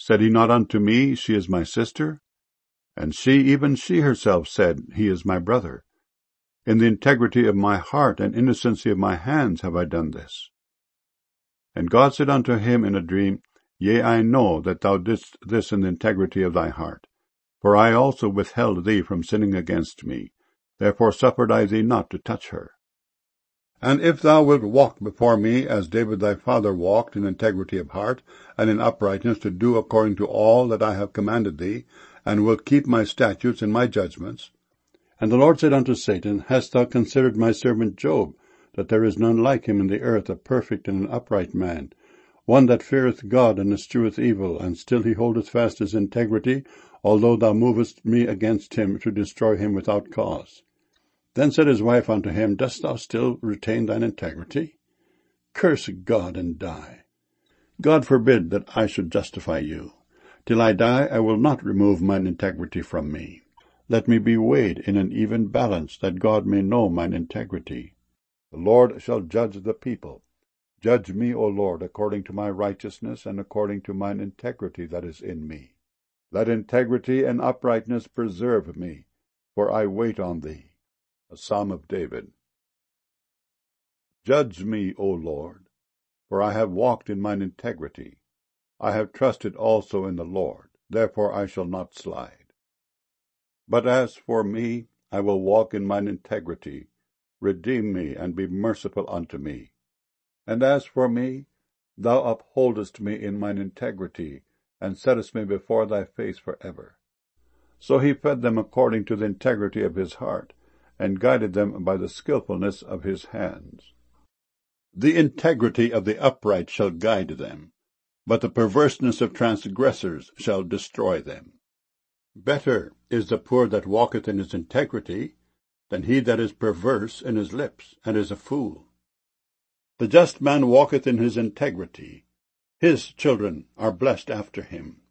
Said he not unto me, She is my sister? And she, even she herself, said, He is my brother. In the integrity of my heart and innocency of my hands have I done this. And God said unto him in a dream, Yea, I know that thou didst this in the integrity of thy heart. For I also withheld thee from sinning against me. Therefore suffered I thee not to touch her. And if thou wilt walk before me, as David thy father walked, in integrity of heart, and in uprightness, to do according to all that I have commanded thee, and wilt keep my statutes and my judgments. And the Lord said unto Satan, Hast thou considered my servant Job, that there is none like him in the earth, a perfect and an upright man, one that feareth God and escheweth evil, and still he holdeth fast his integrity, although thou movest me against him to destroy him without cause? Then said his wife unto him, Dost thou still retain thine integrity? Curse God and die. God forbid that I should justify you. Till I die, I will not remove mine integrity from me. Let me be weighed in an even balance, that God may know mine integrity. The Lord shall judge the people. Judge me, O Lord, according to my righteousness, and according to mine integrity that is in me. Let integrity and uprightness preserve me, for I wait on thee. A Psalm of David. Judge me, O Lord, for I have walked in mine integrity. I have trusted also in the Lord, therefore I shall not slide. But as for me, I will walk in mine integrity. Redeem me, and be merciful unto me. And as for me, thou upholdest me in mine integrity, and settest me before thy face forever. So he fed them according to the integrity of his heart, and guided them by the skillfulness of his hands. The integrity of the upright shall guide them, but the perverseness of transgressors shall destroy them. Better is the poor that walketh in his integrity, than he that is perverse in his lips, and is a fool. The just man walketh in his integrity. His children are blessed after him.